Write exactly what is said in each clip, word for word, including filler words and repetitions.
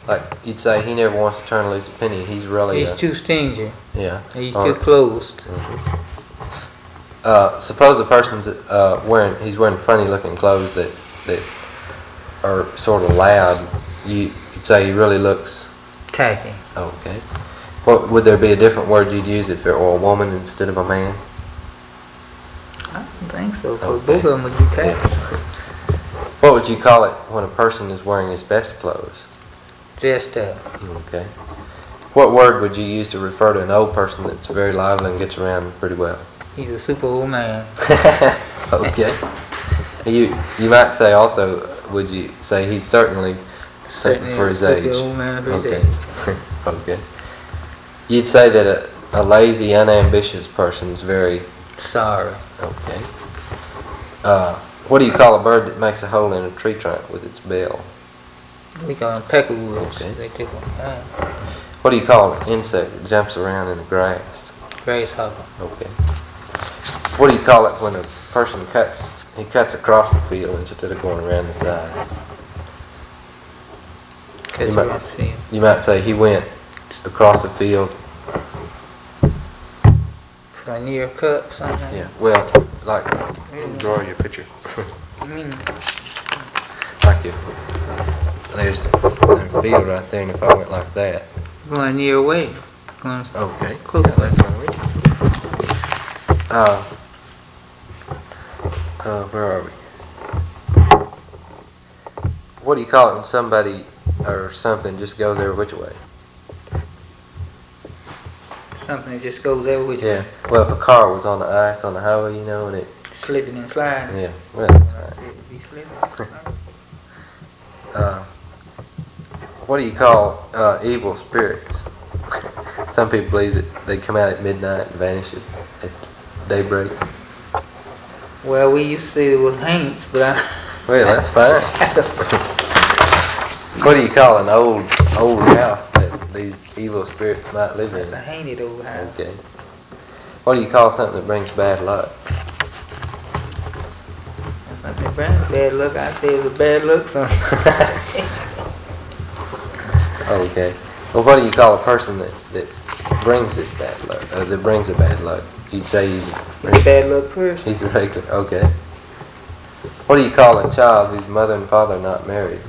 Like you'd say, he never wants to turn loose a penny. He's really He's a, too stingy. yeah. He's or, too closed. Mm-hmm. Uh, suppose a person's uh, wearing he's wearing funny looking clothes that that are sort of loud. You, you'd say he really looks tacky. Okay. What would there be a different word you'd use if it were a woman instead of a man? I don't think so. Okay. Both of them would be tacky. Yeah. What would you call it when a person is wearing his best clothes? Dressed up. Okay. What word would you use to refer to an old person that's very lively and gets around pretty well? He's a super old man. Okay. You you might say also, would you say he's certainly, Certainly for his a age? super old man for his Okay. age. Okay. You'd say that a, a lazy, unambitious person is very... Sorry. Okay. Uh, what do you call a bird that makes a hole in a tree trunk with its bill? We call them peckerwoods. Okay. They take them down. What do you call an insect that jumps around in the grass? Grasshopper. Okay. What do you call it when a person cuts, he cuts across the field instead of going around the side? Cuts You might, across the field. you might say he went across the field. For a near cut, something. Yeah, well, like, draw your picture. I mean, Like if there's a field right there, and if I went like that. going near away. Going Okay. close. Yeah, that's all right. Uh, uh, where are we? What do you call it when somebody or something just goes every which way? Something that just goes there with you. Yeah. Well, if a car was on the ice on the highway, you know, and it. Slipping and sliding. Yeah. Well, that's I said it'd be slipping. right. Uh, what do you call uh, evil spirits? Some people believe that they come out at midnight and vanish at, at daybreak. Well, we used to say it was haints, but I. Well, that's fine. What do you call an old old house that these evil spirits might live That's a in? hainted old house. Okay. What do you call something that brings bad luck? That's not bad. Bad luck. I say it's a bad luck song. Okay. Well, what do you call a person that, that brings this bad luck? Uh, that brings a bad luck? You'd say he's He's a bad luck person. he's a regular. Okay. What do you call a child whose mother and father are not married?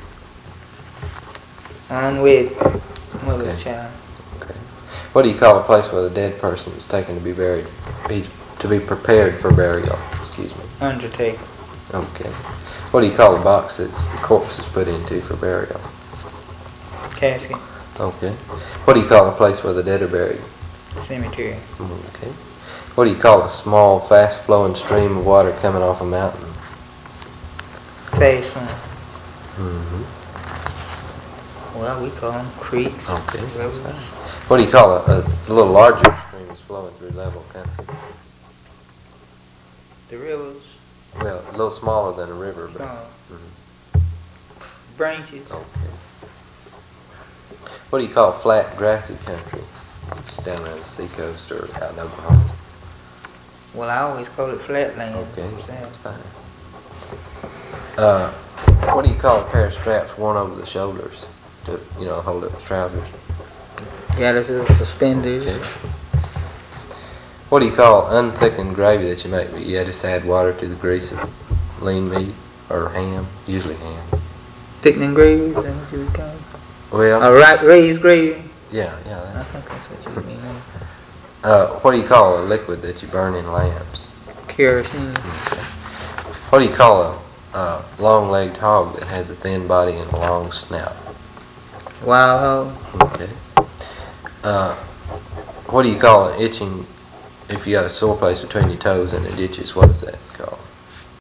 Unwed mother's Okay. child. Okay. What do you call a place where the dead person is taken to be buried? He's to be prepared for burial. Excuse me. Undertaker. Okay. What do you call a box that's the corpse is put into for burial? Casket. Okay. What do you call a place where the dead are buried? Cemetery. Okay. What do you call a small, fast-flowing stream of water coming off a mountain? Fast one. Mm-hmm. Well, we call them creeks. Okay, that's rivers. fine. What do you call a, a, it's a little larger stream that's flowing through level country? The rivers. Well, a little smaller than a river, but... Uh, Mhm. branches. Okay. What do you call flat, grassy country? It's down around the seacoast or out in Oklahoma. Well, I always call it flatland. Okay, So, that's fine. Uh, what do you call a pair of straps worn over the shoulders to, you know, hold up the trousers? yeah, this is suspenders. Okay. What do you call unthickened gravy that you make, but you just add water to the grease of lean meat or ham? Usually ham. Thickening gravy, is that what you would call it? Well, A right raised gravy? yeah, yeah. I That, think that's what you mean. uh, what do you call a liquid that you burn in lamps? Kerosene. Okay. What do you call a uh, long-legged hog that has a thin body and a long snout? Wild hog. Okay. Uh, what do you call an itching, if you got a sore place between your toes and it itches, what is that called?